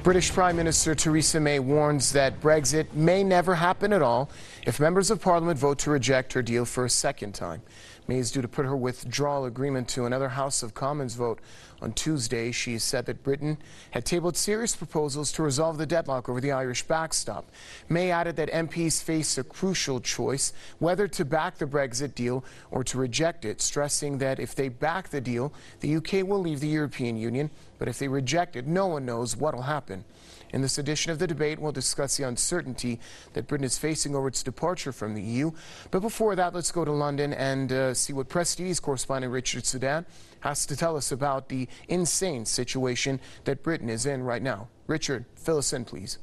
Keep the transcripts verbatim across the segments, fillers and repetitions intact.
British Prime Minister Theresa May warns that Brexit may never happen at all if members of Parliament vote to reject her deal for a second time. May is due to put her withdrawal agreement to another House of Commons vote on Tuesday. She said that Britain had tabled serious proposals to resolve the deadlock over the Irish backstop. May added that M Ps face a crucial choice whether to back the Brexit deal or to reject it, stressing that if they back the deal, the U K will leave the European Union, but if they reject it, no one knows what will happen. In this edition of the debate, we'll discuss the uncertainty that Britain is facing over its departure from the E U. But before that, let's go to London and uh, see what Press T V's correspondent Richard Sudan has to tell us about the insane situation that Britain is in right now. Richard, fill us in, please.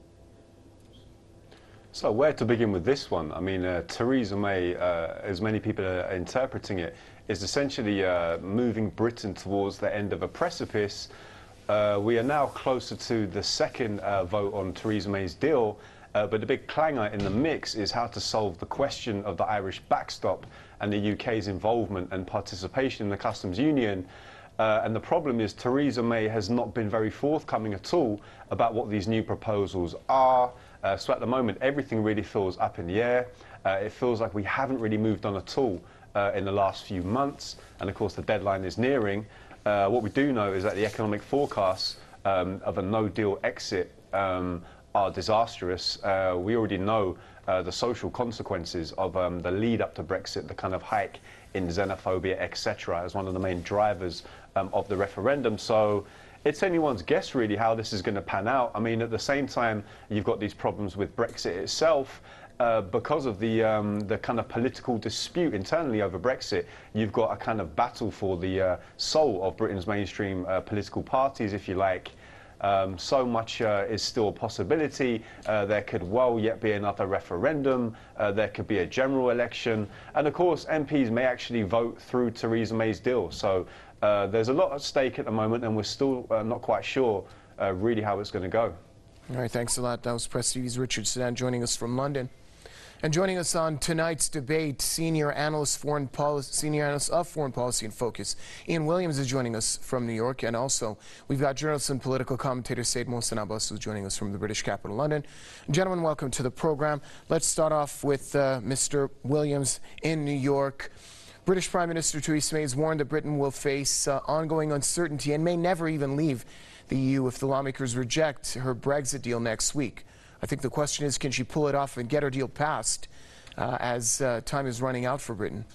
So where to begin with this one? I mean, uh, Theresa May, uh, as many people are interpreting it, is essentially uh, moving Britain towards the end of a precipice. Uh, we are now closer to the second uh, vote on Theresa May's deal, uh, but the big clanger in the mix is how to solve the question of the Irish backstop and the U K's involvement and participation in the customs union. Uh, and the problem is Theresa May has not been very forthcoming at all about what these new proposals are. Uh, so at the moment, everything really feels up in the air. Uh, it feels like we haven't really moved on at all uh, in the last few months. And of course, the deadline is nearing. Uh, what we do know is that the economic forecasts um, of a no-deal exit um, are disastrous. Uh, we already know uh, the social consequences of um, the lead up to Brexit, the kind of hike in xenophobia, et cetera, as one of the main drivers um, of the referendum. So it's anyone's guess, really, how this is going to pan out. I mean, at the same time, you've got these problems with Brexit itself. Uh, because of the um, the kind of political dispute internally over Brexit, you've got a kind of battle for the uh, soul of Britain's mainstream uh, political parties, if you like. Um, so much uh, is still a possibility. Uh, there could well yet be another referendum. Uh, there could be a general election. And of course, M Ps may actually vote through Theresa May's deal. So uh, there's a lot at stake at the moment, and we're still uh, not quite sure uh, really how it's going to go. All right, thanks a lot. That was Press T V's Richard Sudan joining us from London. And joining us on tonight's debate, senior analyst, foreign policy, senior analyst of Foreign Policy and Focus, Ian Williams is joining us from New York, and also we've got journalist and political commentator Said Mohsen Abbas, who's joining us from the British capital, London. Gentlemen, welcome to the program. Let's start off with uh, Mister Williams in New York. British Prime Minister Theresa May has warned that Britain will face uh, ongoing uncertainty and may never even leave the E U if the lawmakers reject her Brexit deal next week. I think the question is, can she pull it off and get her deal passed uh, as uh, time is running out for Britain?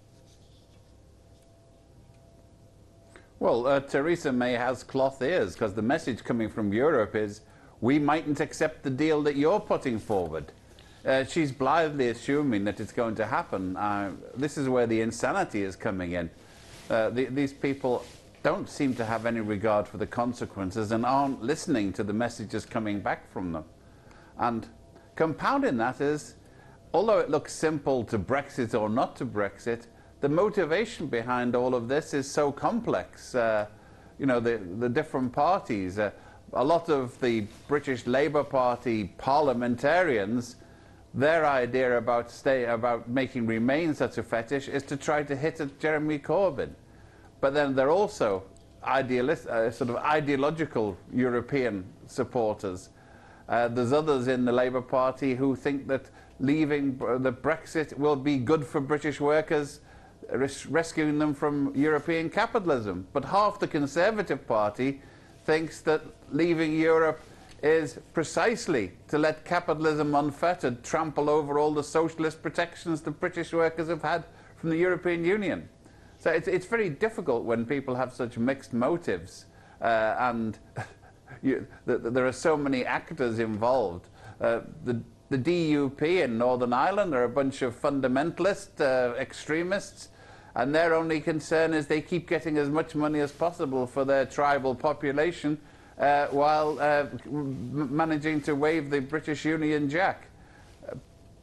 Well, uh, Theresa May has cloth ears, because the message coming from Europe is, we mightn't accept the deal that you're putting forward. Uh, she's blithely assuming that it's going to happen. Uh, this is where the insanity is coming in. Uh, the, these people don't seem to have any regard for the consequences and aren't listening to the messages coming back from them. And compounding that is, although it looks simple to Brexit or not to Brexit, the motivation behind all of this is so complex. Uh, you know, the, the different parties, uh, a lot of the British Labour Party parliamentarians, their idea about, stay, about making Remain such a fetish is to try to hit at Jeremy Corbyn. But then they're also idealist, uh, sort of ideological European supporters. Uh, there's others in the Labour Party who think that leaving the Brexit will be good for British workers, res rescuing them from European capitalism. But half the Conservative Party thinks that leaving Europe is precisely to let capitalism unfettered trample over all the socialist protections the British workers have had from the European Union. So it's, it's very difficult when people have such mixed motives uh, and You, the, the, there are so many actors involved. Uh, the, the D U P in Northern Ireland are a bunch of fundamentalist uh, extremists, and their only concern is they keep getting as much money as possible for their tribal population uh, while uh, managing to wave the British Union Jack. Uh,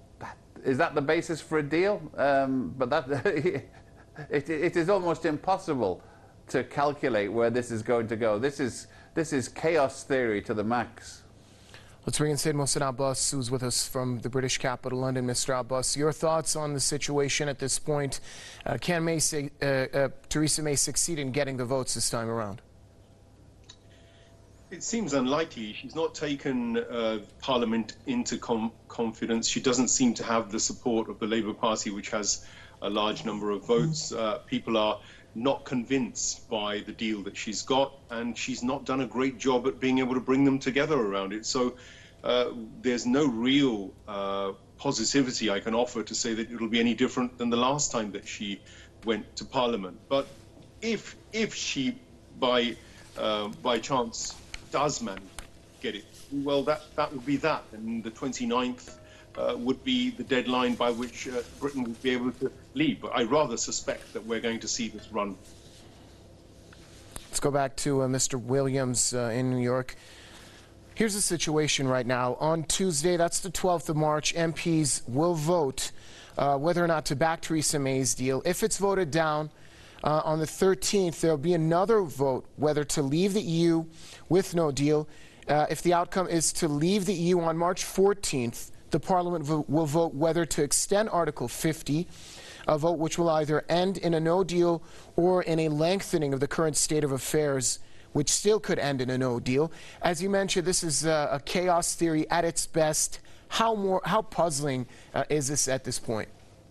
is that the basis for a deal? Um, but that it, it is almost impossible to calculate where this is going to go. This is This is chaos theory to the max. Let's bring in Said Mohsen Abbas, who's with us from the British capital, London. Mister Abbas, your thoughts on the situation at this point? Uh, can May say, uh, uh, Theresa May succeed in getting the votes this time around? It seems unlikely. She's not taken uh, Parliament into com confidence. She doesn't seem to have the support of the Labour Party, which has a large number of votes. Uh, people are not convinced by the deal that she's got, and she's not done a great job at being able to bring them together around it. So uh, there's no real uh, positivity I can offer to say that it'll be any different than the last time that she went to Parliament. But if if she, by uh, by chance, does manage to get it, well, that, that would be that. And the twenty-ninth uh, would be the deadline by which uh, Britain would be able to leave. But I rather suspect that we're going to see this run. Let's go back to uh, Mister Williams uh, in New York. Here's the situation right now. On Tuesday, that's the twelfth of March, M Ps will vote uh, whether or not to back Theresa May's deal. If it's voted down, Uh, on the thirteenth, there'll be another vote whether to leave the E U with no deal. Uh, if the outcome is to leave the E U on March fourteenth, the Parliament vo will vote whether to extend Article fifty, a vote which will either end in a no deal or in a lengthening of the current state of affairs, which still could end in a no deal. As you mentioned, this is uh, a chaos theory at its best. How more, how puzzling uh, is this at this point?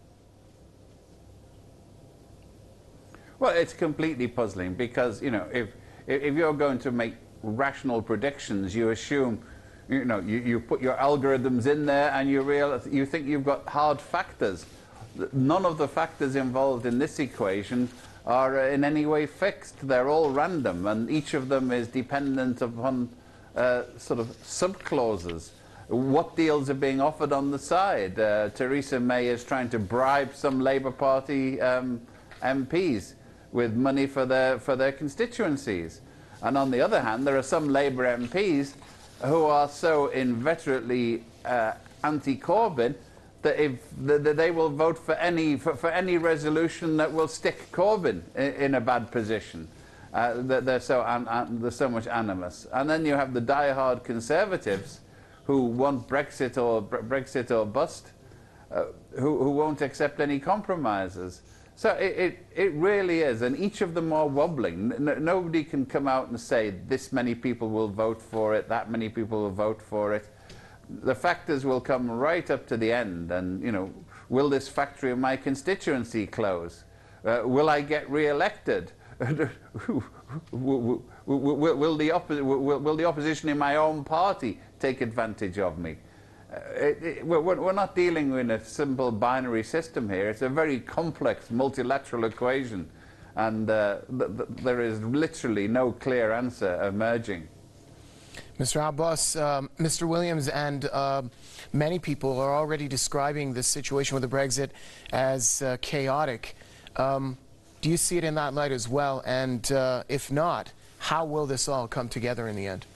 Well, it's completely puzzling because, you know, if, if you're going to make rational predictions, you assume, you know, you, you put your algorithms in there and you realize, you think you've got hard factors. None of the factors involved in this equation are in any way fixed. They're all random, and each of them is dependent upon uh, sort of subclauses. What deals are being offered on the side? Uh, Theresa May is trying to bribe some Labour Party um, M Ps with money for their, for their constituencies. And on the other hand, there are some Labour M Ps who are so inveterately uh, anti-Corbyn that if the, the, they will vote for any, for, for any resolution that will stick Corbyn in, in a bad position. Uh, they're, so an, an, there's so much animus. And then you have the die-hard Conservatives who want Brexit or, Brexit or bust, uh, who, who won't accept any compromises. So it, it, it really is, and each of them are wobbling. N nobody can come out and say this many people will vote for it, that many people will vote for it. The factors will come right up to the end, and, you know, will this factory in my constituency close? Uh, will I get re-elected? will, will, will, the will, will the opposition in my own party take advantage of me? Uh, it, it, we're, we're not dealing with a simple binary system here. It's a very complex multilateral equation, and uh, th th there is literally no clear answer emerging. Mister Abbas, um, Mister Williams and uh, many people are already describing this situation with the Brexit as uh, chaotic. Um, do you see it in that light as well? And uh, if not, how will this all come together in the end?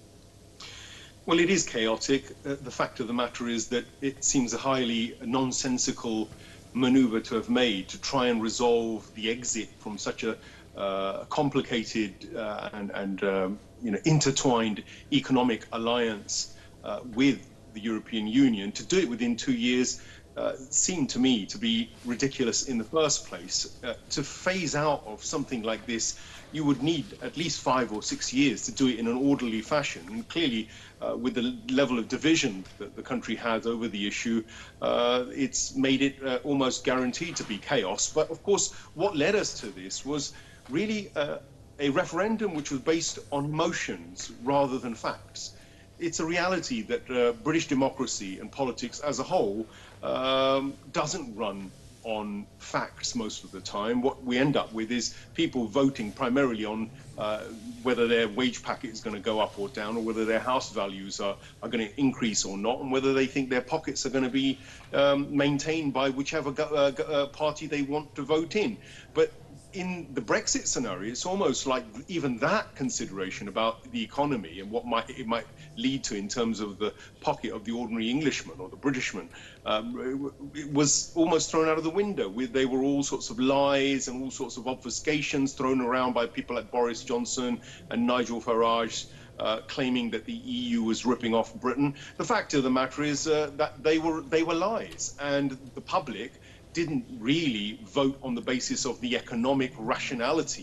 Well, it is chaotic. Uh, the fact of the matter is that it seems a highly nonsensical maneuver to have made to try and resolve the exit from such a uh, complicated uh, and, and um, you know, intertwined economic alliance uh, with the European Union. To do it within two years uh, seemed to me to be ridiculous in the first place. Uh, to phase out of something like this, you would need at least five or six years to do it in an orderly fashion. And clearly, uh, with the level of division that the country has over the issue, uh, it's made it uh, almost guaranteed to be chaos. But of course, what led us to this was really uh, a referendum which was based on emotions rather than facts. It's a reality that uh, British democracy and politics as a whole um, doesn't run on facts most of the time. What we end up with is people voting primarily on uh, whether their wage packet is going to go up or down, or whether their house values are, are going to increase or not, and whether they think their pockets are going to be um, maintained by whichever uh, uh, party they want to vote in. But in the Brexit scenario, it's almost like even that consideration about the economy and what might it might lead to in terms of the pocket of the ordinary Englishman or the Britishman um, it was almost thrown out of the window. With they were all sorts of lies and all sorts of obfuscations thrown around by people like Boris Johnson and Nigel Farage, uh, claiming that the E U was ripping off Britain. The fact of the matter is uh, that they were they were lies, and the public didn't really vote on the basis of the economic rationality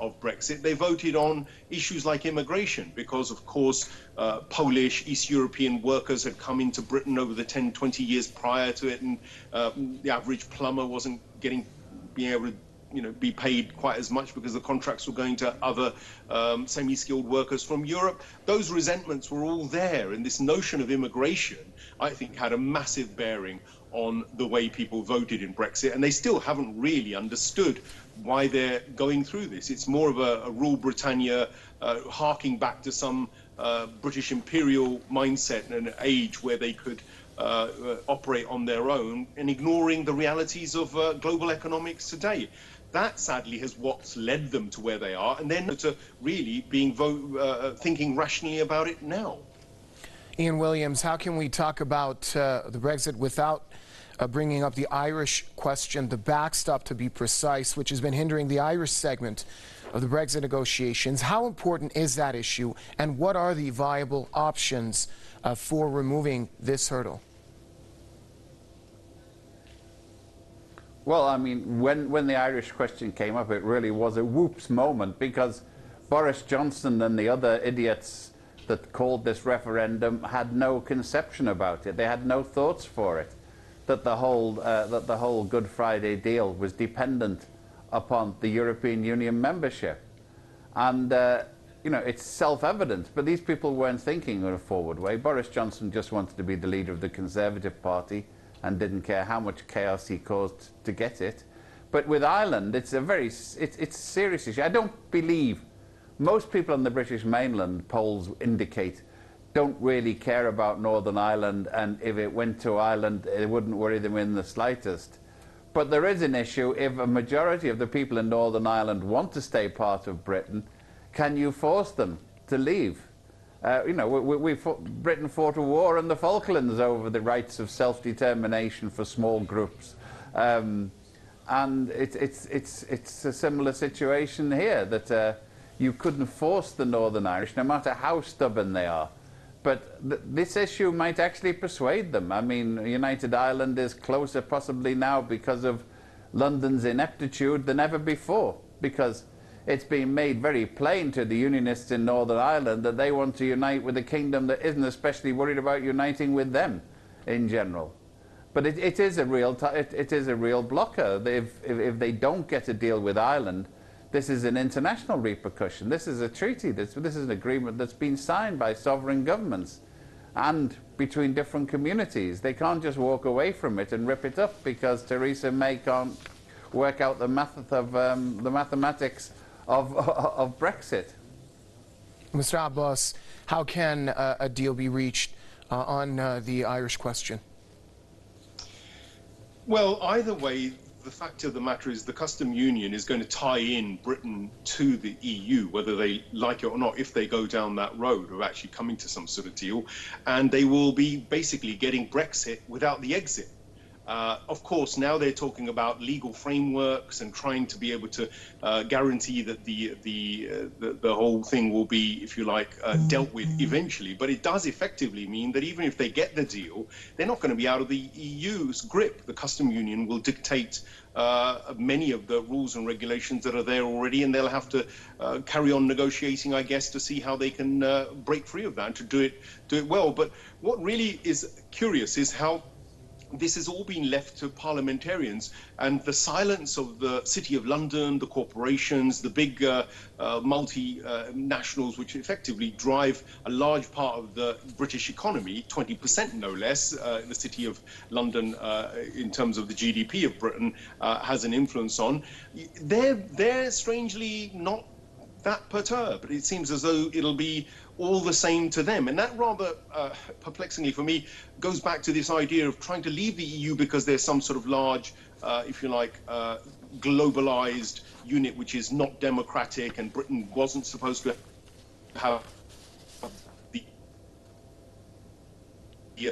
of Brexit. They voted on issues like immigration because, of course, uh, Polish, East European workers had come into Britain over the ten, twenty years prior to it, and uh, the average plumber wasn't getting being able to you know, be paid quite as much because the contracts were going to other um, semi-skilled workers from Europe. Those resentments were all there, and this notion of immigration, I think, had a massive bearing on the way people voted in Brexit, and they still haven't really understood why they're going through this. It's more of a, a rule Britannia, uh, harking back to some uh, British imperial mindset and an age where they could Uh, uh, operate on their own and ignoring the realities of uh, global economics today. That, sadly, has what's led them to where they are, and then to really being vo uh, thinking rationally about it now. Ian Williams, how can we talk about uh, the Brexit without uh, bringing up the Irish question, the backstop to be precise, which has been hindering the Irish segment of the Brexit negotiations? How important is that issue, and what are the viable options uh, for removing this hurdle? Well, I mean, when, when the Irish question came up, it really was a whoops moment, because Boris Johnson and the other idiots that called this referendum had no conception about it. They had no thoughts for it, that the whole, uh, that the whole Good Friday deal was dependent upon the European Union membership. And, uh, you know, it's self-evident, but these people weren't thinking in a forward way. Boris Johnson just wanted to be the leader of the Conservative Party and didn't care how much chaos he caused to get it. But with Ireland, it's a very, it's, it's a serious issue. I don't believe most people on the British mainland, polls indicate, don't really care about Northern Ireland, and if it went to Ireland, it wouldn't worry them in the slightest. But there is an issue if a majority of the people in Northern Ireland want to stay part of Britain. Can you force them to leave? Uh, you know, we, we fought, Britain fought a war in the Falklands over the rights of self-determination for small groups. Um, and it, it's, it's, it's a similar situation here, that uh, you couldn't force the Northern Irish, no matter how stubborn they are. But th this issue might actually persuade them. I mean, United Ireland is closer possibly now because of London's ineptitude than ever before, because it's been made very plain to the Unionists in Northern Ireland that they want to unite with a kingdom that isn't especially worried about uniting with them in general. But it, it is a real t it, it is a real blocker. If, if, if they don't get a deal with Ireland, this is an international repercussion. This is a treaty. This, this is an agreement that's been signed by sovereign governments and between different communities. They can't just walk away from it and rip it up because Theresa May can't work out the, math of, um, the mathematics of, of Brexit. Mister Abbas, how can uh, a deal be reached uh, on uh, the Irish question? Well, either way, the fact of the matter is the custom union is going to tie in Britain to the E U, whether they like it or not, if they go down that road of actually coming to some sort of deal. And they will be basically getting Brexit without the exit. Uh, of course, now they're talking about legal frameworks and trying to be able to uh, guarantee that the the, uh, the the whole thing will be, if you like, uh, dealt with eventually. But it does effectively mean that even if they get the deal, they're not going to be out of the E U's grip. The custom union will dictate uh, many of the rules and regulations that are there already, and they'll have to uh, carry on negotiating, I guess, to see how they can uh, break free of that and to do it do it well. But what really is curious is how this has all been left to parliamentarians, and the silence of the City of London, the corporations, the big uh, uh, multinationals, uh, which effectively drive a large part of the British economy, twenty percent no less. Uh, the City of London, uh, in terms of the G D P of Britain, uh, has an influence on. They're, they're strangely not that perturbed. It seems as though it'll be all the same to them, and that rather uh, perplexingly for me goes back to this idea of trying to leave the E U because there's some sort of large, uh, if you like, uh, globalized unit which is not democratic, and Britain wasn't supposed to have the. Yeah.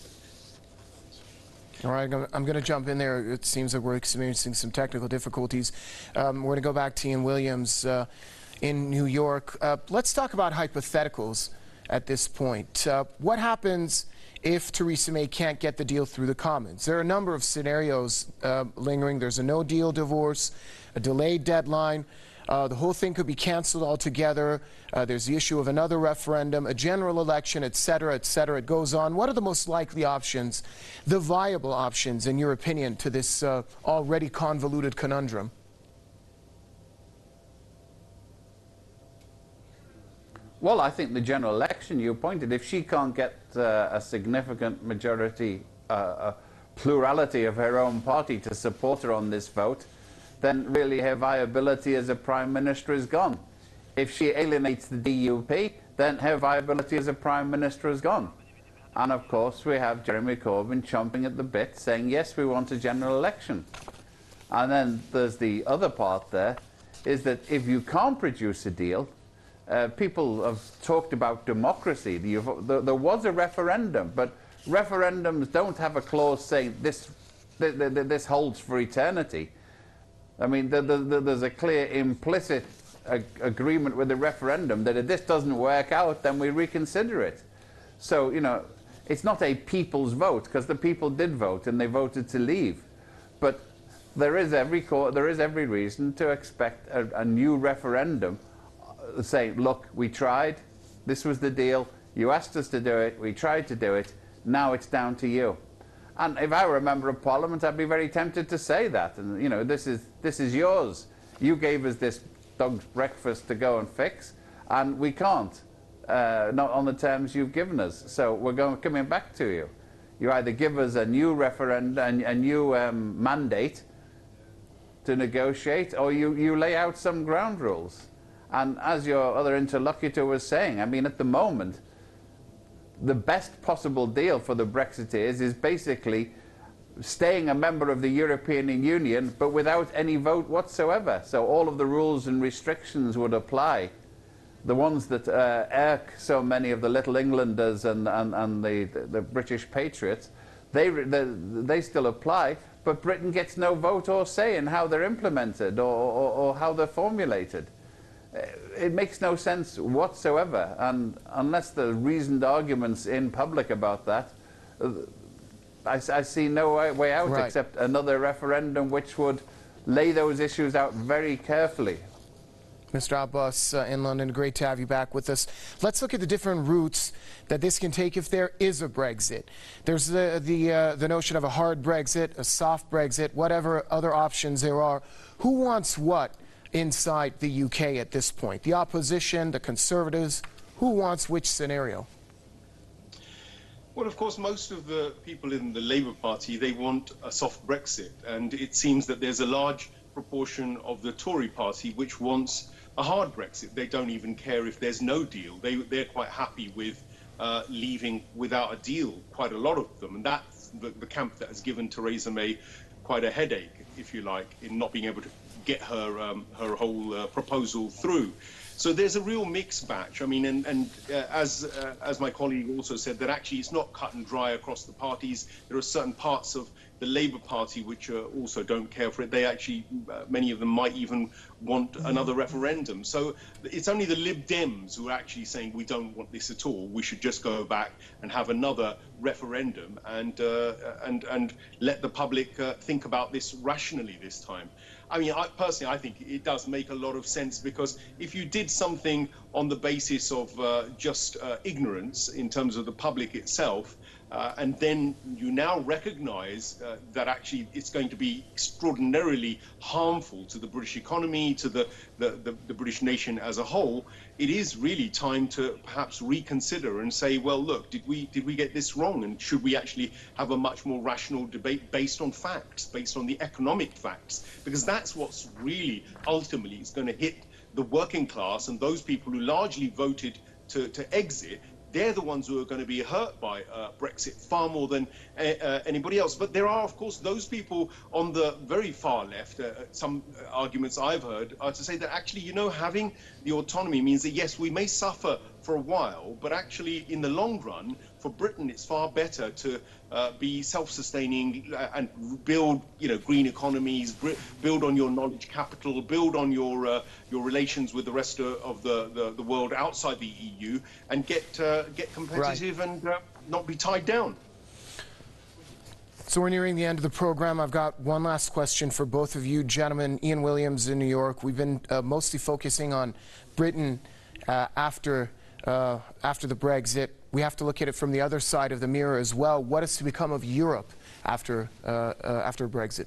All right, I'm going to jump in there. It seems that we're experiencing some technical difficulties. Um, we're going to go back to Ian Williams uh, in New York. Uh, let's talk about hypotheticals at this point. Uh, what happens if Theresa May can't get the deal through the Commons? There are a number of scenarios uh, lingering. There's a no-deal divorce, a delayed deadline. Uh, the whole thing could be canceled altogether. Uh, there's the issue of another referendum, a general election, et cetera, et cetera. It goes on. What are the most likely options, the viable options, in your opinion, to this uh, already convoluted conundrum? Well, I think the general election you pointed, if she can't get uh, a significant majority, uh, a plurality of her own party to support her on this vote, then really her viability as a prime minister is gone. If she alienates the D U P, then her viability as a prime minister is gone. And of course we have Jeremy Corbyn chomping at the bit saying, yes, we want a general election. And then there's the other part there, is that if you can't produce a deal, uh, people have talked about democracy. You've, there, there was a referendum, but referendums don't have a clause saying this, th th th this holds for eternity. I mean, the, the, the, there's a clear implicit ag agreement with the referendum that if this doesn't work out, then we reconsider it. So, you know, it's not a people's vote, because the people did vote and they voted to leave. But there is every, there is every reason to expect a, a new referendum uh, saying, look, we tried, this was the deal, you asked us to do it, we tried to do it, now it's down to you. And if I were a member of Parliament, I'd be very tempted to say that. And, you know, this is, this is yours. You gave us this dog's breakfast to go and fix, and we can't, uh, not on the terms you've given us. So we're going, coming back to you. You either give us a new referendum, a new um, mandate to negotiate, or you, you lay out some ground rules. And as your other interlocutor was saying, I mean, at the moment, the best possible deal for the Brexiteers is basically staying a member of the European Union, but without any vote whatsoever. So all of the rules and restrictions would apply. The ones that uh, irk so many of the Little Englanders and, and, and the, the, the British patriots, they, they, they still apply, but Britain gets no vote or say in how they're implemented or, or, or how they're formulated. It makes no sense whatsoever, and unless there are reasoned arguments in public about that, I, I see no way, way out right. except another referendum which would lay those issues out very carefully. Mister Abbas uh, in London, great to have you back with us. Let's look at the different routes that this can take if there is a Brexit. There's the, the, uh, the notion of a hard Brexit, a soft Brexit, whatever other options there are. Who wants what inside the U K at this point? The opposition, the Conservatives, who wants which scenario? Well, of course, most of the people in the Labour Party, they want a soft Brexit. And it seems that there's a large proportion of the Tory party which wants a hard Brexit. They don't even care if there's no deal. They, they're quite happy with uh, leaving without a deal, quite a lot of them. And that's the, the camp that has given Theresa May quite a headache, if you like, in not being able to get her um, her whole uh, proposal through. So there's a real mixed batch. I mean, and, and uh, as uh, as my colleague also said, that actually it's not cut and dry across the parties. There are certain parts of the Labour Party which uh, also don't care for it. They actually, uh, many of them might even want another referendum. So it's only the Lib Dems who are actually saying we don't want this at all. We should just go back and have another referendum and uh, and and let the public uh, think about this rationally this time. I mean, I, personally, I think it does make a lot of sense, because if you did something on the basis of uh, just uh, ignorance in terms of the public itself, uh, and then you now recognize uh, that actually it's going to be extraordinarily harmful to the British economy, to the, the, the, the British nation as a whole, it is really time to perhaps reconsider and say, well, look, did we, did we get this wrong? And should we actually have a much more rational debate based on facts, based on the economic facts? Because that's what's really ultimately is going to hit the working class, and those people who largely voted to, to exit. They're the ones who are going to be hurt by uh, Brexit far more than uh, uh, anybody else. But there are, of course, those people on the very far left. Uh, some arguments I've heard are to say that actually, you know, having the autonomy means that, yes, we may suffer for a while, but actually, in the long run, for Britain, it's far better to uh, be self-sustaining and build, you know, green economies, build on your knowledge capital, build on your uh, your relations with the rest of, of the, the the world outside the E U, and get uh, get competitive right. and uh, not be tied down. So we're nearing the end of the program. I've got one last question for both of you gentlemen. Ian Williams in New York. We've been uh, mostly focusing on Britain uh, after, uh, after the Brexit. We have to look at it from the other side of the mirror as well. What is to become of Europe after, uh, uh, after Brexit?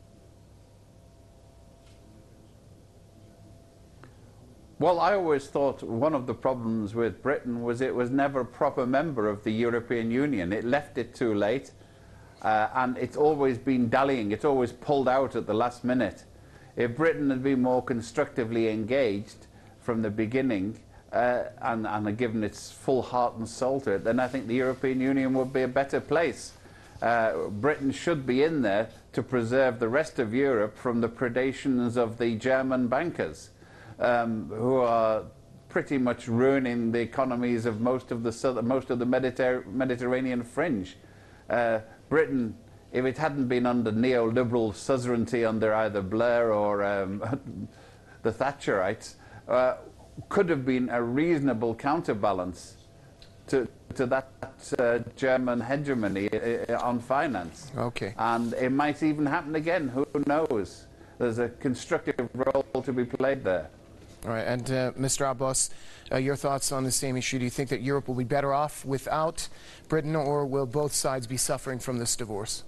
Well, I always thought one of the problems with Britain was it was never a proper member of the European Union. It left it too late. Uh, and it's always been dallying. It's always pulled out at the last minute. If Britain had been more constructively engaged from the beginning uh, and, and had given its full heart and soul to it, then I think the European Union would be a better place. Uh, Britain should be in there to preserve the rest of Europe from the predations of the German bankers, um, who are pretty much ruining the economies of most of the, southern, most of the Mediter Mediterranean fringe. Uh, Britain, if it hadn't been under neoliberal suzerainty under either Blair or um, the Thatcherites, uh, could have been a reasonable counterbalance to, to that uh, German hegemony uh, on finance. Okay. And it might even happen again, who knows? There's a constructive role to be played there. All right, and uh, Mister Abbas, uh, your thoughts on the same issue? Do you think that Europe will be better off without Britain, or will both sides be suffering from this divorce?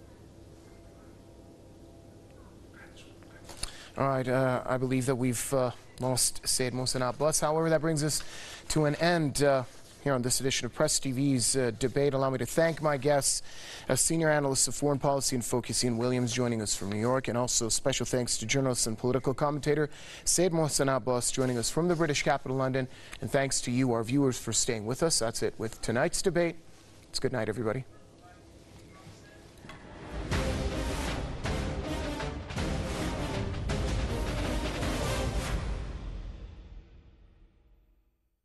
All right, uh, I believe that we've uh, lost Syed Mohsen Abbas. However, that brings us to an end uh, here on this edition of Press T V's uh, debate. Allow me to thank my guests, a senior analyst of foreign policy and focus, Ian Williams, joining us from New York, and also special thanks to journalist and political commentator Syed Mohsen Abbas, joining us from the British capital, London. And thanks to you, our viewers, for staying with us. That's it with tonight's debate. It's good night, everybody.